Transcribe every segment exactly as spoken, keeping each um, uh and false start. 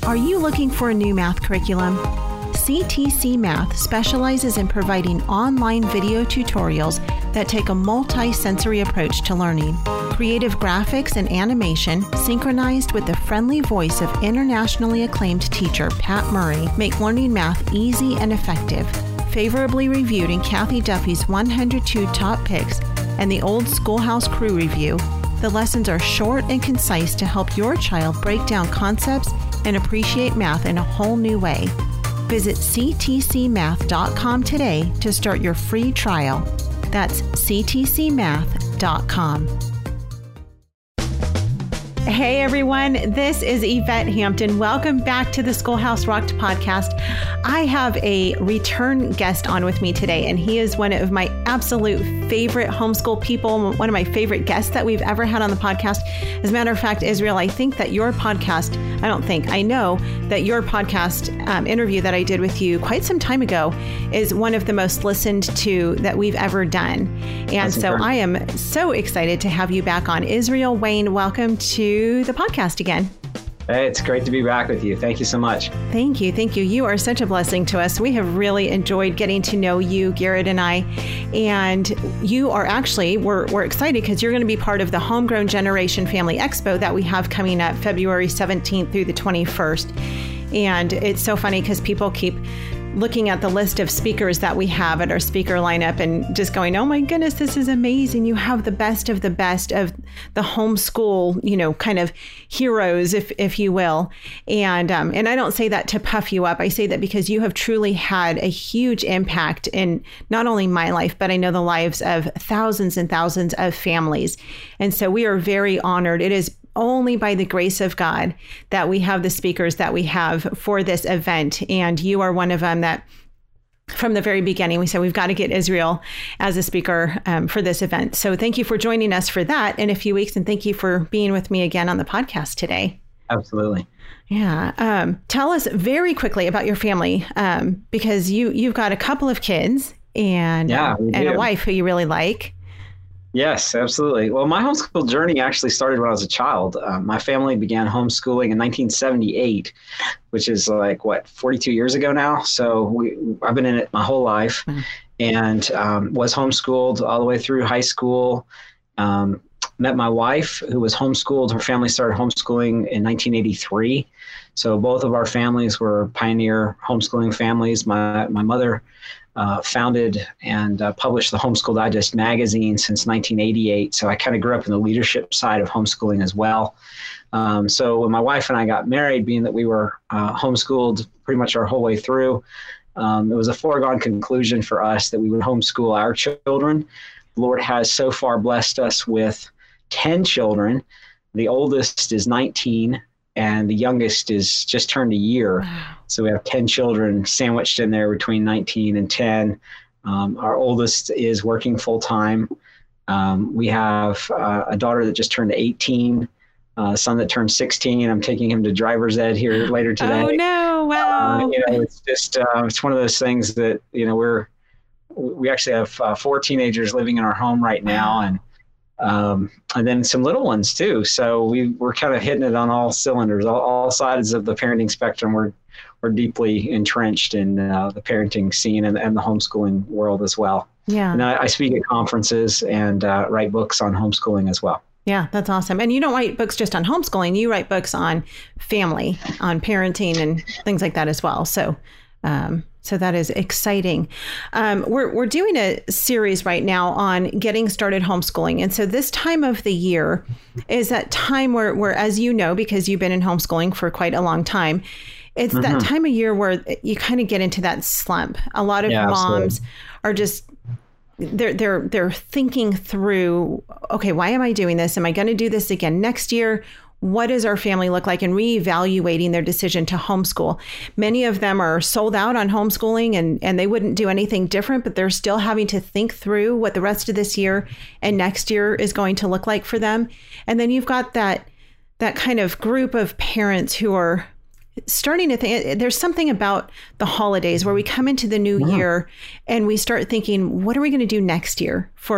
Are you looking for a new math curriculum? C T C Math specializes in providing online video tutorials that take a multi-sensory approach to learning. Creative graphics and animation, synchronized with the friendly voice of internationally acclaimed teacher Pat Murray, make learning math easy and effective. Favorably reviewed in Kathy Duffy's one hundred two Top Picks and the Old Schoolhouse Crew Review, the lessons are short and concise to help your child break down concepts and appreciate math in a whole new way. Visit c t c math dot com today to start your free trial. That's c t c math dot com. Hey everyone, this is Yvette Hampton. Welcome back to the Schoolhouse Rocked podcast. I have a return guest on with me today, and he is one of my absolute favorite homeschool people, one of my favorite guests that we've ever had on the podcast. As a matter of fact, Israel, I think that your podcast, I don't think, I know that your podcast um, interview that I did with you quite some time ago is one of the most listened to that we've ever done. And That's so incredible. I am so excited to have you back on. Israel Wayne, welcome to the podcast again. Hey, it's great to be back with you. Thank you so much. Thank you. Thank you. You are such a blessing to us. We have really enjoyed getting to know you, Garrett and I. And you are actually, we're, we're excited because you're going to be part of the Homegrown Generation Family Expo that we have coming up February seventeenth through the twenty-first. And it's so funny because people keep looking at the list of speakers that we have at our speaker lineup and just going, oh my goodness, this is amazing. You have the best of the best of the homeschool, you know, kind of heroes, if if you will. And um, and I don't say that to puff you up. I say that because you have truly had a huge impact in not only my life, but I know the lives of thousands and thousands of families. And so we are very honored. It is only by the grace of God that we have the speakers that we have for this event. And you are one of them that from the very beginning, we said we've got to get Israel as a speaker um, for this event. So thank you for joining us for that in a few weeks. And thank you for being with me again on the podcast today. Absolutely. Yeah. Um, tell us very quickly about your family, um, because you, you've got a couple of kids and, yeah, um, and a wife who you really like. Yes, absolutely. Well, my homeschool journey actually started when I was a child. Uh, my family began homeschooling in nineteen seventy-eight, which is like, what, forty-two years ago now. So we, I've been in it my whole life mm-hmm. and um, was homeschooled all the way through high school. Um, met my wife who was homeschooled. Her family started homeschooling in nineteen eighty-three. So both of our families were pioneer homeschooling families. My, my mother Uh, founded and uh, published the Homeschool Digest magazine since nineteen eighty-eight. So I kind of grew up in the leadership side of homeschooling as well. Um, so when my wife and I got married, being that we were uh, homeschooled pretty much our whole way through, um, it was a foregone conclusion for us that we would homeschool our children. The Lord has so far blessed us with ten children. The oldest is nineteen and the youngest is just turned a year. Wow. So we have ten children sandwiched in there between nineteen and ten. Um, our oldest is working full time. Um, we have uh, a daughter that just turned eighteen, a son that turned sixteen. I'm taking him to driver's ed here later today. Oh no! Wow. Uh, you know, it's just uh, it's one of those things that you know we're we actually have uh, four teenagers living in our home right now, and um, and then some little ones too. So we we're kind of hitting it on all cylinders, all, all sides of the parenting spectrum. We're we're deeply entrenched in uh, the parenting scene and, and the homeschooling world as well. Yeah. And I, I speak at conferences and uh, write books on homeschooling as well. Yeah, that's awesome. And you don't write books just on homeschooling. You write books on family, on parenting and things like that as well. So um, so that is exciting. Um, we're we're doing a series right now on getting started homeschooling. And so this time of the year is that time where, where, as you know, because you've been in homeschooling for quite a long time, it's mm-hmm. that time of year where you kind of get into that slump. A lot of yeah, moms absolutely. are just, they're, they're, they're thinking through, okay, why am I doing this? Am I going to do this again next year? What does our family look like? And reevaluating their decision to homeschool. Many of them are sold out on homeschooling and, and they wouldn't do anything different, but they're still having to think through what the rest of this year and next year is going to look like for them. And then you've got that, that kind of group of parents who are starting to think there's something about the holidays where we come into the new yeah. year and we start thinking, what are we going to do next year for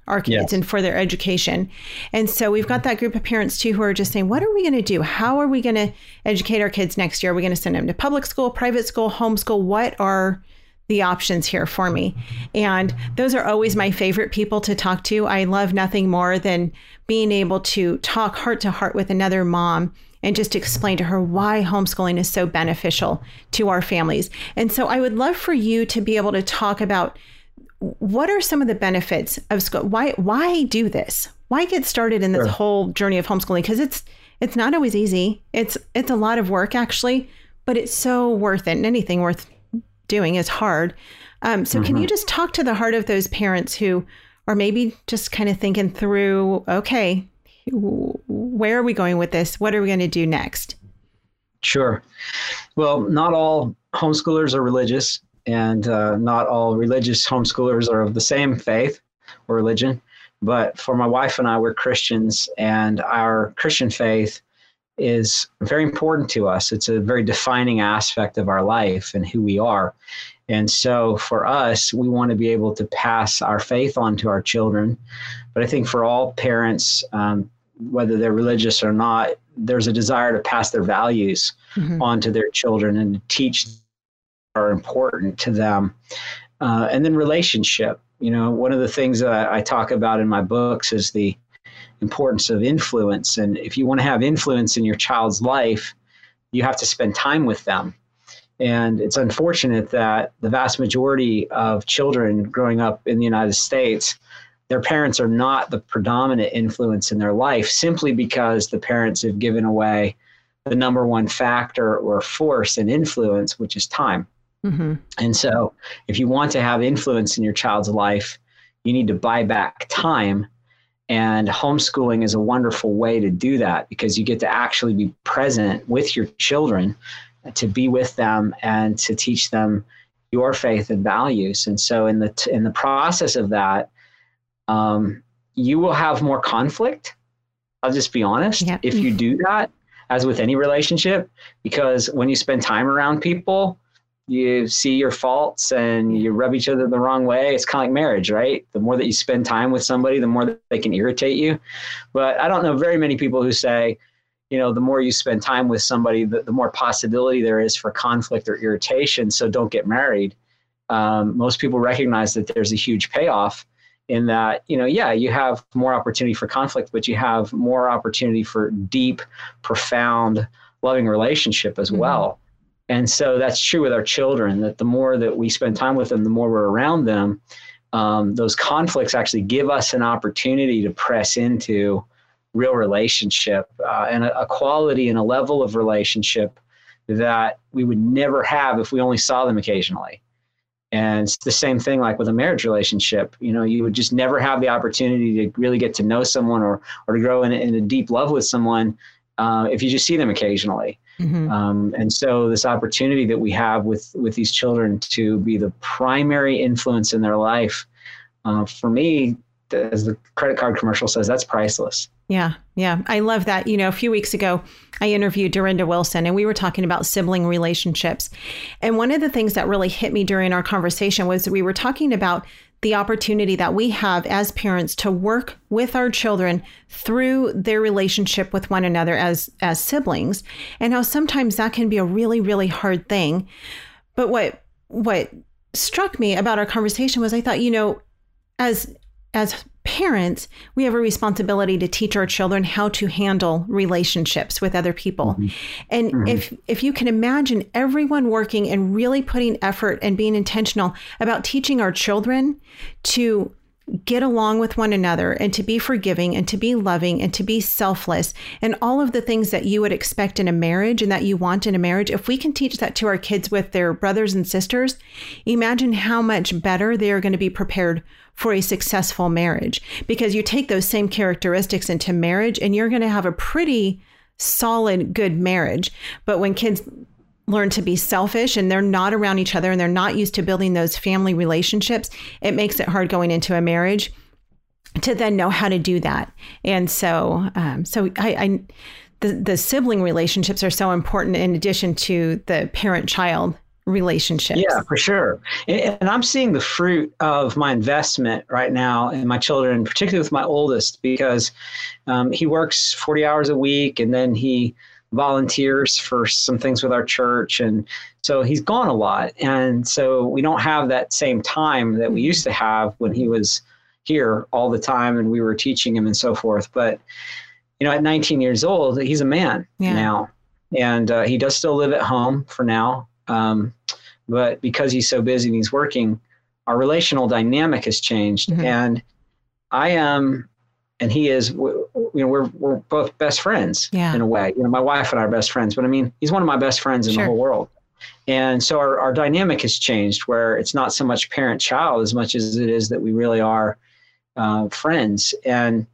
our kids Yes. and for their education. And so we've got that group of parents too who are just saying, what are we going to do? How are we going to educate our kids next year? Are we going to send them to public school, private school, homeschool? What are the options here for me? And those are always my favorite people to talk to. I love nothing more than being able to talk heart to heart with another mom and just explain to her why homeschooling is so beneficial to our families. And so I would love for you to be able to talk about what are some of the benefits of school? Why why do this? Why get started in this Sure. whole journey of homeschooling? Because it's it's not always easy. It's it's a lot of work actually, but it's so worth it. And anything worth doing is hard. Um, so mm-hmm. Can you just talk to the heart of those parents who are maybe just kind of thinking through, okay, where are we going with this? What are we going to do next? Sure. Well, not all homeschoolers are religious, and uh, not all religious homeschoolers are of the same faith or religion. But for my wife and I, we're Christians, and our Christian faith is very important to us. It's a very defining aspect of our life and who we are. And so for us, we want to be able to pass our faith on to our children. But I think for all parents, um, whether they're religious or not, there's a desire to pass their values mm-hmm. on to their children and to teach are important to them. Uh, and then relationship. You know, one of the things that I, I talk about in my books is the importance of influence. And if you want to have influence in your child's life, you have to spend time with them. And it's unfortunate that the vast majority of children growing up in the United States, their parents are not the predominant influence in their life simply because the parents have given away the number one factor or force and influence, which is time. Mm-hmm. And so if you want to have influence in your child's life, you need to buy back time. And homeschooling is a wonderful way to do that because you get to actually be present with your children, to be with them and to teach them your faith and values. And so in the t- in the process of that, um, you will have more conflict. I'll just be honest. Yep. If you do that, as with any relationship, because when you spend time around people, you see your faults and you rub each other the wrong way. It's kind of like marriage, right? The more that you spend time with somebody, the more that they can irritate you. But I don't know very many people who say, you know, the more you spend time with somebody, the, the more possibility there is for conflict or irritation. So don't get married. Um, most people recognize that there's a huge payoff in that, you know, yeah, you have more opportunity for conflict, but you have more opportunity for deep, profound, loving relationship as mm-hmm. well. And so that's true with our children, that the more that we spend time with them, the more we're around them, um, those conflicts actually give us an opportunity to press into real relationship uh, and a, a quality and a level of relationship that we would never have if we only saw them occasionally. And it's the same thing like with a marriage relationship. You know, you would just never have the opportunity to really get to know someone or or to grow in, in a deep love with someone uh, if you just see them occasionally. Mm-hmm. Um, and so this opportunity that we have with, with these children to be the primary influence in their life, uh, for me, as the credit card commercial says, that's priceless. Yeah. Yeah. I love that. You know, a few weeks ago, I interviewed Dorinda Wilson and we were talking about sibling relationships. And one of the things that really hit me during our conversation was we were talking about the opportunity that we have as parents to work with our children through their relationship with one another as, as siblings, and how sometimes that can be a really, really hard thing. But what, what struck me about our conversation was I thought, you know, as, as parents, we have a responsibility to teach our children how to handle relationships with other people. Mm-hmm. And mm-hmm. if if you can imagine everyone working and really putting effort and being intentional about teaching our children to get along with one another and to be forgiving and to be loving and to be selfless and all of the things that you would expect in a marriage and that you want in a marriage, if we can teach that to our kids with their brothers and sisters, imagine how much better they are going to be prepared for a successful marriage, because you take those same characteristics into marriage and you're going to have a pretty solid, good marriage. But when kids learn to be selfish and they're not around each other and they're not used to building those family relationships, it makes it hard going into a marriage to then know how to do that. And so, um, so I, I the, the sibling relationships are so important in addition to the parent-child relationships. Yeah, for sure. And, and I'm seeing the fruit of my investment right now in my children, particularly with my oldest, because um, he works forty hours a week and then he volunteers for some things with our church. And so he's gone a lot. And so we don't have that same time that we used to have when he was here all the time and we were teaching him and so forth. But, you know, at nineteen years old, he's a man yeah. now. And uh, he does still live at home for now. Um, but because he's so busy and he's working, our relational dynamic has changed. Mm-hmm. And I am, and he is, you know, we're we're both best friends yeah. in a way. You know, my wife and I are best friends, but I mean, he's one of my best friends in sure. the whole world. And so our, our dynamic has changed, where it's not so much parent-child as much as it is that we really are uh, friends. And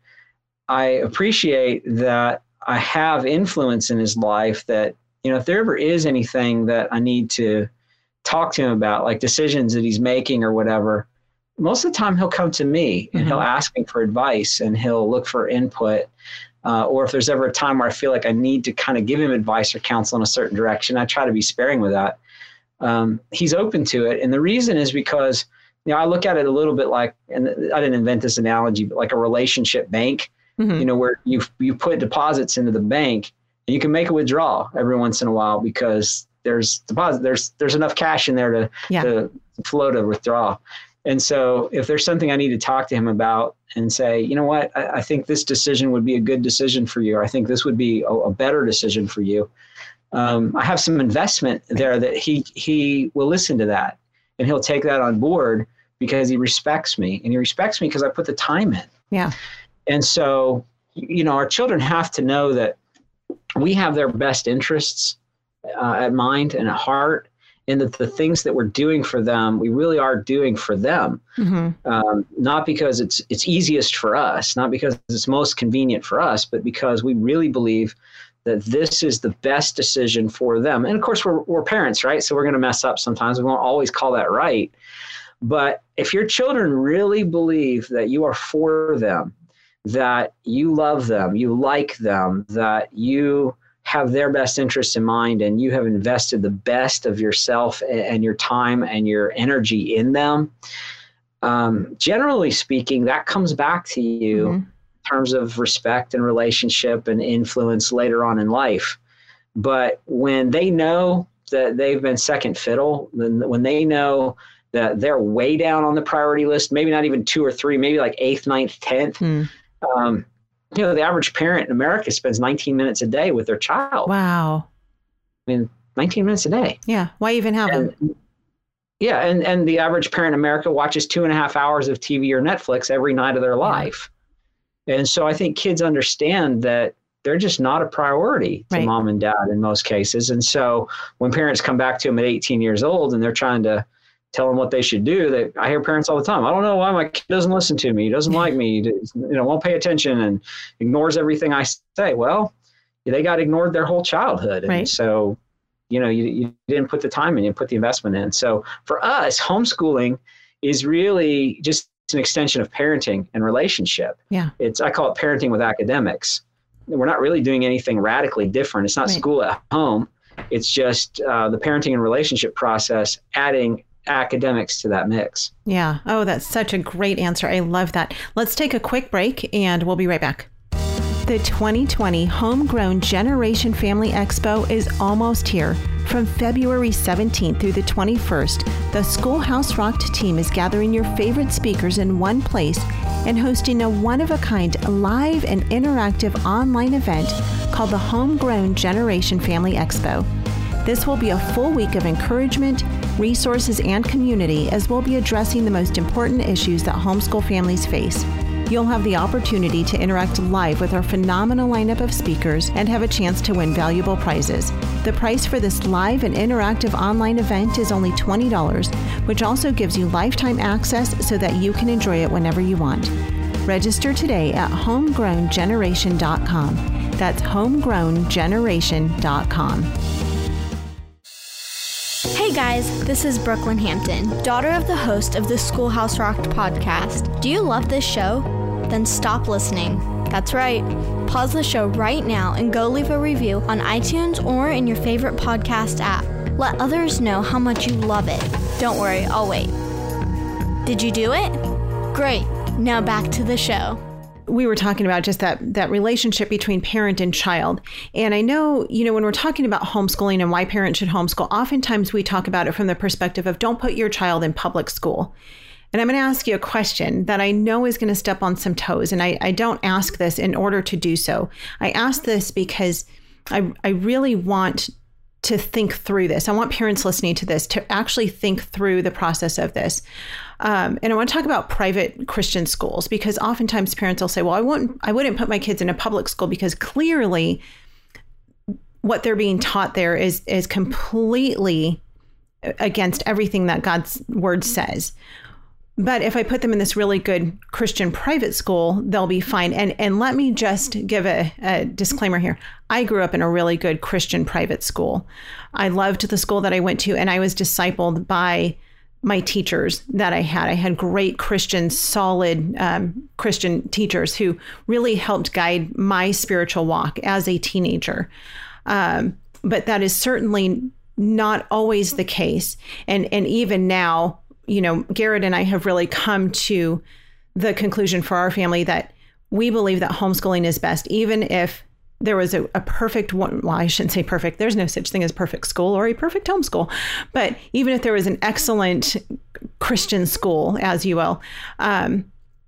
I appreciate that I have influence in his life, that, you know, if there ever is anything that I need to talk to him about, like decisions that he's making or whatever, most of the time he'll come to me and mm-hmm. he'll ask me for advice and he'll look for input. Uh, or if there's ever a time where I feel like I need to kind of give him advice or counsel in a certain direction, I try to be sparing with that. Um, he's open to it. And the reason is because, you know, I look at it a little bit like, and I didn't invent this analogy, but like a relationship bank, mm-hmm. you know, where you you put deposits into the bank and you can make a withdrawal every once in a while because there's deposit, there's there's enough cash in there to, yeah. to flow to withdraw. And so if there's something I need to talk to him about and say, you know what, I, I think this decision would be a good decision for you, or I think this would be a, a better decision for you. Um, I have some investment there that he he will listen to that and he'll take that on board because he respects me, and he respects me because I put the time in. Yeah. And so, you know, our children have to know that we have their best interests uh, at mind and at heart, and that the things that we're doing for them, we really are doing for them. Mm-hmm. Um, not because it's it's easiest for us, not because it's most convenient for us, but because we really believe that this is the best decision for them. And of course, we're we're parents, right? So we're going to mess up sometimes. We won't always call that right. But if your children really believe that you are for them, that you love them, you like them, that you have their best interests in mind, and you have invested the best of yourself and your time and your energy in them, um, generally speaking, that comes back to you mm-hmm. in terms of respect and relationship and influence later on in life. But when they know that they've been second fiddle, then when they know that they're way down on the priority list, maybe not even two or three, maybe like eighth, ninth, tenth, mm. um, you know, the average parent in America spends nineteen minutes a day with their child. Wow. I mean, nineteen minutes a day. Yeah. Why even have and, them? Yeah. And, and the average parent in America watches two and a half hours of T V or Netflix every night of their life. Yeah. And so I think kids understand that they're just not a priority to right. mom and dad in most cases. And so when parents come back to them at eighteen years old and they're trying to tell them what they should do, that I hear parents all the time, I don't know why my kid doesn't listen to me. He doesn't like me, he, you know, won't pay attention and ignores everything I say. Well, they got ignored their whole childhood. And right. so, you know, you, you didn't put the time in, you put the investment in. So for us, homeschooling is really just an extension of parenting and relationship. Yeah. It's, I call it parenting with academics. We're not really doing anything radically different. It's not right. school at home. It's just uh, the parenting and relationship process, adding academics to that mix. Yeah. Oh, that's such a great answer. I love that. Let's take a quick break and we'll be right back. The twenty twenty Homegrown Generation Family Expo is almost here. From February seventeenth through the twenty-first, the Schoolhouse Rocked team is gathering your favorite speakers in one place and hosting a one-of-a-kind live and interactive online event called the Homegrown Generation Family Expo. This will be a full week of encouragement, resources, and community, as we'll be addressing the most important issues that homeschool families face. You'll have the opportunity to interact live with our phenomenal lineup of speakers and have a chance to win valuable prizes. The price for this live and interactive online event is only twenty dollars, which also gives you lifetime access so that you can enjoy it whenever you want. Register today at homegrown generation dot com. That's homegrown generation dot com. Hey guys, this is Brooklyn Hampton, daughter of the host of the Schoolhouse Rocked podcast. Do you love this show? Then stop listening. That's right. Pause the show right now and go leave a review on iTunes or in your favorite podcast app. Let others know how much you love it. Don't worry, I'll wait. Did you do it? Great. Now back to the show. We were talking about just that that relationship between parent and child. And I know, you know, when we're talking about homeschooling and why parents should homeschool, oftentimes we talk about it from the perspective of don't put your child in public school. And I'm going to ask you a question that I know is going to step on some toes. And I, I don't ask this in order to do so. I ask this because I, I really want to think through this. I want parents listening to this to actually think through the process of this. Um, and I want to talk about private Christian schools, because oftentimes parents will say, well, I wouldn't, I wouldn't put my kids in a public school because clearly what they're being taught there is, is completely against everything that God's word says. But if I put them in this really good Christian private school, they'll be fine. And and let me just give a, a disclaimer here. I grew up in a really good Christian private school. I loved the school that I went to, and I was discipled by my teachers that I had. I had great Christian, solid um, Christian teachers who really helped guide my spiritual walk as a teenager. Um, but that is certainly not always the case. And and even now, you know, Garrett and I have really come to the conclusion for our family that we believe that homeschooling is best, even if there was a, a perfect one. Well, I shouldn't say perfect. There's no such thing as perfect school or a perfect homeschool. But even if there was an excellent Christian school, as you will, um,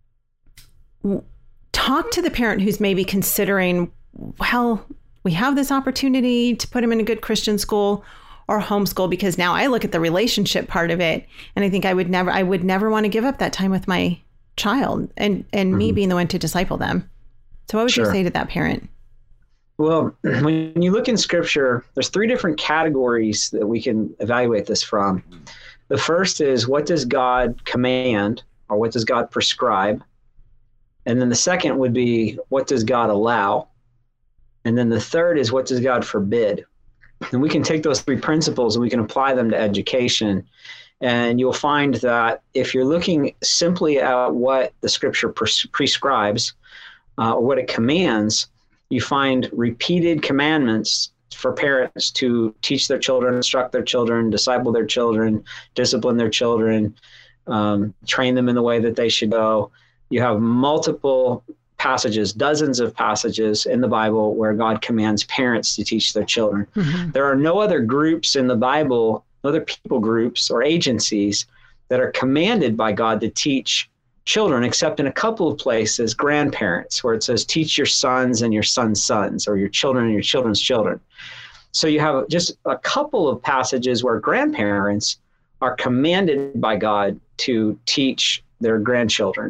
talk to the parent who's maybe considering, well, we have this opportunity to put him in a good Christian school or homeschool, because now I look at the relationship part of it and I think I would never, I would never want to give up that time with my child and, and mm-hmm. me being the one to disciple them. So what would sure. you say to that parent? Well, when you look in scripture, there's three different categories that we can evaluate this from. The first is, what does God command, or what does God prescribe? And then the second would be, what does God allow? And then the third is, what does God forbid? And we can take those three principles and we can apply them to education. And you'll find that if you're looking simply at what the scripture pres- prescribes, uh, or what it commands, you find repeated commandments for parents to teach their children, instruct their children, disciple their children, discipline their children, um, train them in the way that they should go. You have multiple passages, dozens of passages in the Bible where God commands parents to teach their children. Mm-hmm. There are no other groups in the Bible, no other people groups or agencies that are commanded by God to teach children, except in a couple of places, grandparents, where it says, teach your sons and your sons' sons, or your children and your children's children. So you have just a couple of passages where grandparents are commanded by God to teach their grandchildren.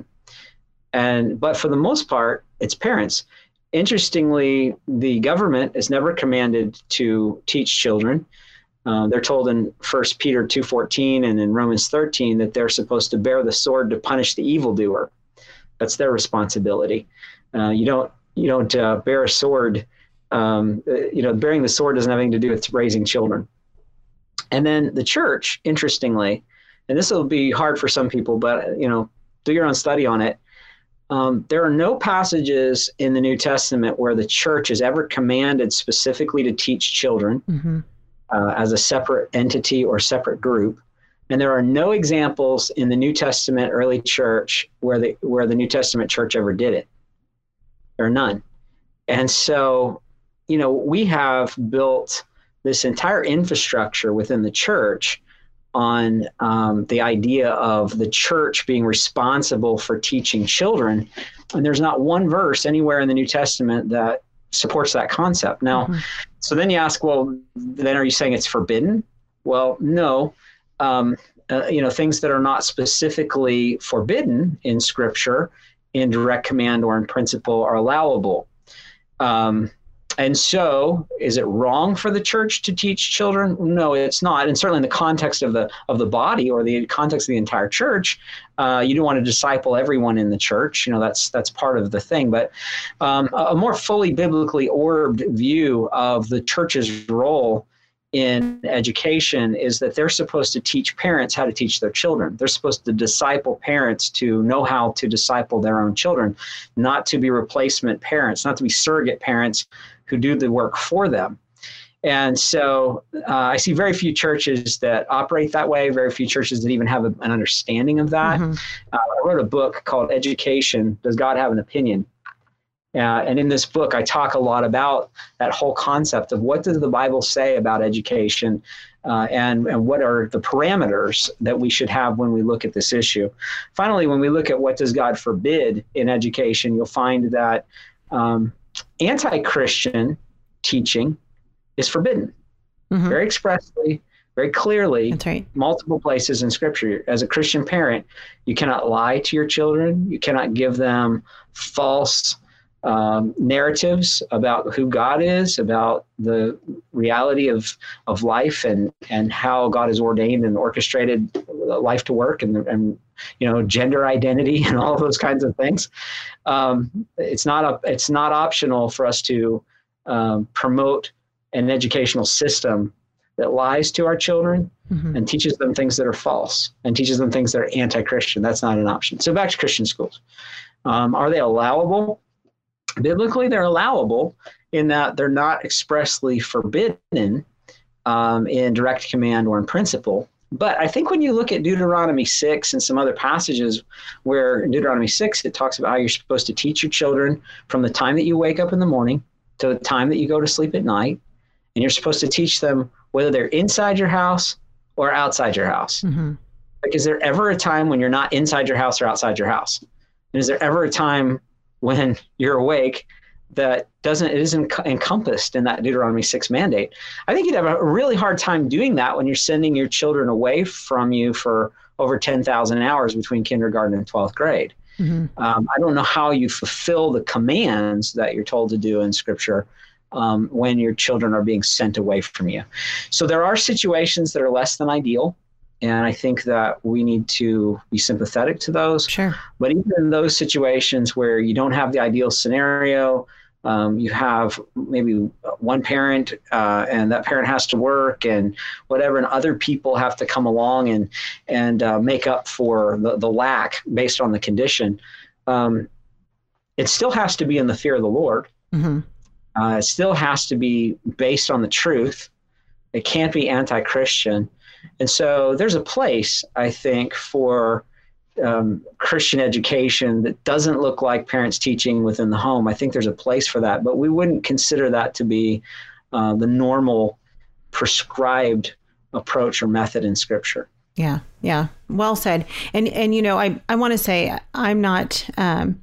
And but for the most part, it's parents. Interestingly, the government is never commanded to teach children. Uh, they're told in First Peter two fourteen and in Romans thirteen that they're supposed to bear the sword to punish the evildoer. That's their responsibility. Uh, you don't you don't uh, bear a sword. Um, you know, bearing the sword doesn't have anything to do with raising children. And then the church, interestingly, and this will be hard for some people, but you know, do your own study on it. Um, there are no passages in the New Testament where the church is ever commanded specifically to teach children mm-hmm. uh, as a separate entity or separate group. And there are no examples in the New Testament early church where the where the New Testament church ever did it. There are none. And so, you know, we have built this entire infrastructure within the church on um, the idea of the church being responsible for teaching children. And there's not one verse anywhere in the New Testament that supports that concept. Now, mm-hmm. so then you ask, well, then are you saying it's forbidden? Well, no. Um, uh, you know, things that are not specifically forbidden in Scripture, in direct command or in principle, are allowable. Um, And so, is it wrong for the church to teach children? No, it's not. And certainly in the context of the of the body or the context of the entire church, uh, you don't want to disciple everyone in the church. You know, that's that's part of the thing. But um, a more fully biblically orbed view of the church's role in education is that they're supposed to teach parents how to teach their children. They're supposed to disciple parents to know how to disciple their own children, not to be replacement parents, not to be surrogate parents who do the work for them. And so uh, I see very few churches that operate that way, very few churches that even have a, an understanding of that. Mm-hmm. Uh, I wrote a book called Education, Does God Have an Opinion? Uh, and in this book, I talk a lot about that whole concept of what does the Bible say about education uh, and, and what are the parameters that we should have when we look at this issue. Finally, when we look at what does God forbid in education, you'll find that um, anti-Christian teaching is forbidden mm-hmm. very expressly, very clearly, That's right. multiple places in Scripture. As a Christian parent, you cannot lie to your children. You cannot give them false Um, narratives about who God is, about the reality of of life and and how God has ordained and orchestrated life to work and and you know gender identity and all of those kinds of things. Um, it's not a it's not optional for us to um, promote an educational system that lies to our children mm-hmm. and teaches them things that are false and teaches them things that are anti-Christian. That's not an option. So back to Christian schools. Um, are they allowable? Biblically, they're allowable in that they're not expressly forbidden um, in direct command or in principle. But I think when you look at Deuteronomy six and some other passages where in Deuteronomy six, it talks about how you're supposed to teach your children from the time that you wake up in the morning to the time that you go to sleep at night. And you're supposed to teach them whether they're inside your house or outside your house. Mm-hmm. Like, is there ever a time when you're not inside your house or outside your house? And is there ever a time when you're awake that doesn't, it isn't encompassed in that Deuteronomy six mandate? I think you'd have a really hard time doing that when you're sending your children away from you for over ten thousand hours between kindergarten and twelfth grade. Mm-hmm. Um, I don't know how you fulfill the commands that you're told to do in Scripture um, when your children are being sent away from you. So there are situations that are less than ideal. And I think that we need to be sympathetic to those. Sure. But even in those situations where you don't have the ideal scenario, um, you have maybe one parent uh, and that parent has to work and whatever, and other people have to come along and and uh, make up for the, the lack based on the condition. Um, it still has to be in the fear of the Lord. Mm-hmm. Uh, it still has to be based on the truth. It can't be anti-Christian. And so there's a place, I think, for um, Christian education that doesn't look like parents teaching within the home. I think there's a place for that, but we wouldn't consider that to be uh, the normal prescribed approach or method in Scripture. Yeah, yeah. Well said. And, and you know, I, I want to say I'm not... Um,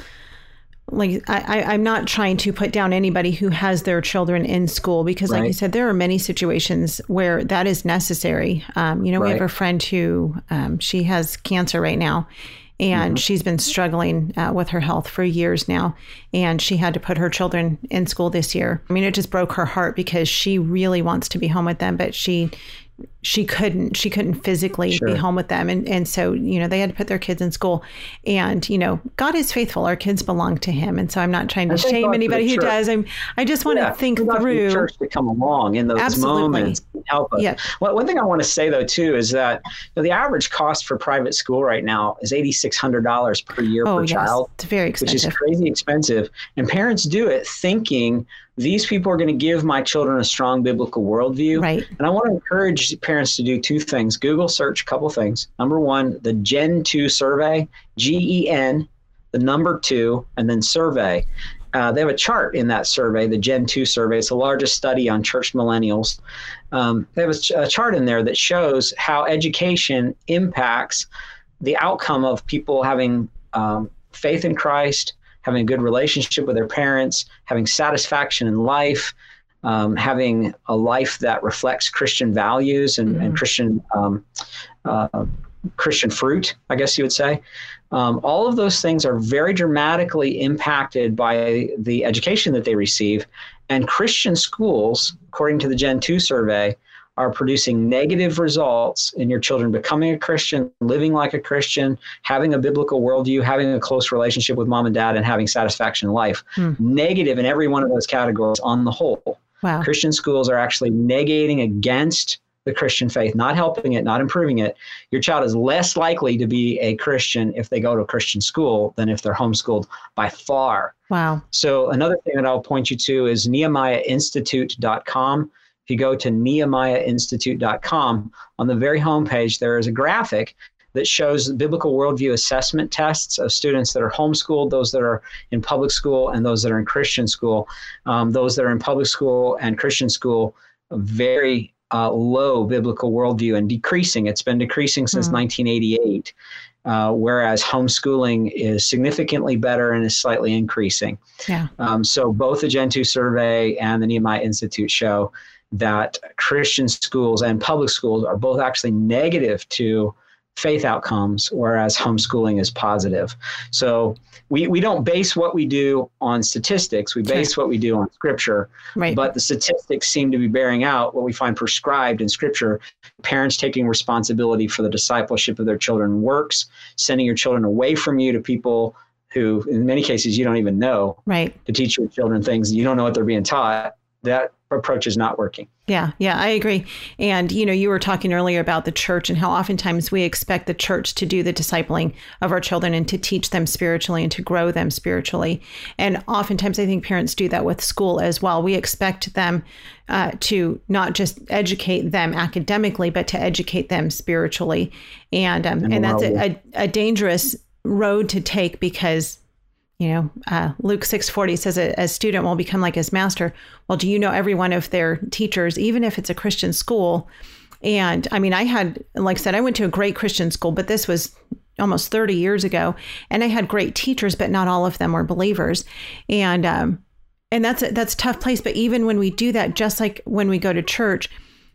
Like I, I'm not trying to put down anybody who has their children in school because, like right. you said, there are many situations where that is necessary. Um, you know, right. we have a friend who um, she has cancer right now, and mm-hmm. she's been struggling uh, with her health for years now, and she had to put her children in school this year. I mean, it just broke her heart because she really wants to be home with them, but she. She couldn't, she couldn't physically sure. be home with them. And, and so, you know, they had to put their kids in school and, you know, God is faithful. Our kids belong to him. And so I'm not trying to shame God anybody who does. I'm, I just want yeah, to think through. The church to come along in those Absolutely. moments and help us. Yeah. Well, one thing I want to say though, too, is that you know, the average cost for private school right now is eight thousand six hundred dollars per year oh, per yes. child. It's very expensive. Which is crazy expensive. And parents do it thinking these people are going to give my children a strong biblical worldview. Right. And I want to encourage parents to do two things. Google search a couple things. Number one, the Gen two survey, G E N, the number two, and then survey. Uh, they have a chart in that survey, the Gen two survey. It's the largest study on church millennials. Um, they have a, ch- a chart in there that shows how education impacts the outcome of people having um, faith in Christ, having a good relationship with their parents, having satisfaction in life, um, having a life that reflects Christian values and, mm-hmm. and Christian um, uh, Christian fruit, I guess you would say. Um, all of those things are very dramatically impacted by the education that they receive. And Christian schools, according to the Gen two survey, are producing negative results in your children becoming a Christian, living like a Christian, having a biblical worldview, having a close relationship with mom and dad, and having satisfaction in life. Hmm. Negative in every one of those categories on the whole. Wow. Christian schools are actually negating against the Christian faith, not helping it, not improving it. Your child is less likely to be a Christian if they go to a Christian school than if they're homeschooled by far. Wow. So another thing that I'll point you to is Nehemiah Institute dot com. if you go to nehemiah institute dot com, on the very homepage, there is a graphic that shows biblical worldview assessment tests of students that are homeschooled, those that are in public school, and those that are in Christian school. Um, those that are in public school and Christian school, very uh, low biblical worldview and decreasing. It's been decreasing since mm-hmm. nineteen eighty-eight, uh, whereas homeschooling is significantly better and is slightly increasing. Yeah. Um, so both the Gen two survey and the Nehemiah Institute show that Christian schools and public schools are both actually negative to faith outcomes, whereas homeschooling is positive. So we, we don't base what we do on statistics. We base what we do on scripture, right. But the statistics seem to be bearing out what we find prescribed in scripture. Parents taking responsibility for the discipleship of their children works, sending your children away from you to people who, in many cases, you don't even know, right. to teach your children things. You don't know what they're being taught. That approach is not working. Yeah, yeah, I agree. And, you know, you were talking earlier about the church and how oftentimes we expect the church to do the discipling of our children and to teach them spiritually and to grow them spiritually. And oftentimes I think parents do that with school as well. We expect them uh, to not just educate them academically, but to educate them spiritually. And, um, and, and that's a, a, a dangerous road to take because You know, uh, Luke six forty says a, a student will become like his master. Well, do you know every one of their teachers, even if it's a Christian school? And I mean, I had, like I said, I went to a great Christian school, but this was almost thirty years ago. And I had great teachers, but not all of them were believers. And um, and that's a, that's a tough place. But even when we do that, just like when we go to church,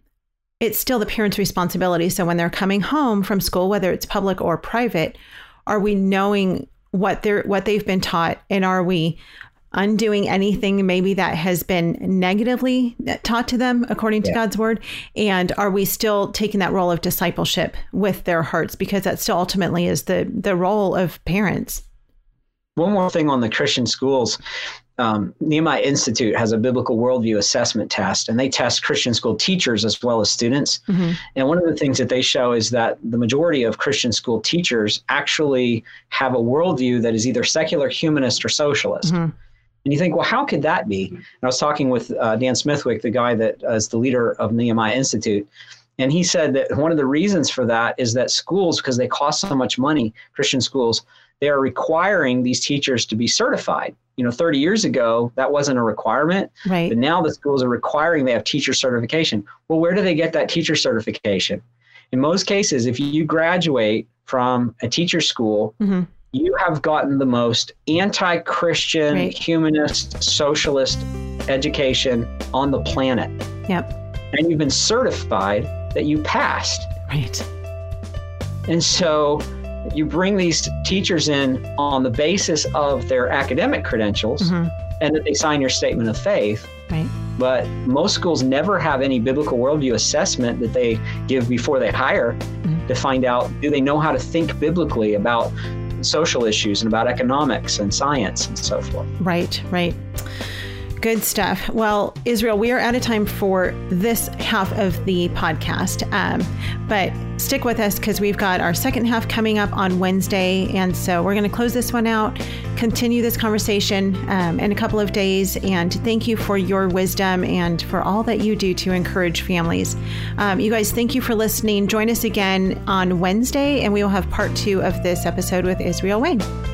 it's still the parents' responsibility. So when they're coming home from school, whether it's public or private, are we knowing what they're what they've been taught, and are we undoing anything maybe that has been negatively taught to them according to yeah. God's word? And are we still taking that role of discipleship with their hearts? Because that still ultimately is the the role of parents. One more thing on the Christian schools. Um, Nehemiah Institute has a biblical worldview assessment test, and they test Christian school teachers as well as students. Mm-hmm. And one of the things that they show is that the majority of Christian school teachers actually have a worldview that is either secular, humanist, or socialist. Mm-hmm. And you think, well, how could that be? And I was talking with uh, Dan Smithwick, the guy that is the leader of Nehemiah Institute, and he said that one of the reasons for that is that schools, because they cost so much money, Christian schools, they are requiring these teachers to be certified. You know, thirty years ago, that wasn't a requirement, right. But now the schools are requiring they have teacher certification. Well, where do they get that teacher certification? In most cases, if you graduate from a teacher school, mm-hmm. you have gotten the most anti-Christian, right. humanist, socialist education on the planet. Yep. And you've been certified that you passed. Right. And so you bring these teachers in on the basis of their academic credentials, mm-hmm. and that they sign your statement of faith. Right. But most schools never have any biblical worldview assessment that they give before they hire mm-hmm. to find out, do they know how to think biblically about social issues and about economics and science and so forth. Right, right. Good stuff. Well, Israel, we are out of time for this half of the podcast, um, but stick with us because we've got our second half coming up on Wednesday. And so we're going to close this one out, continue this conversation um, in a couple of days. And thank you for your wisdom and for all that you do to encourage families. Um, you guys, thank you for listening. Join us again on Wednesday, and we will have part two of this episode with Israel Wayne.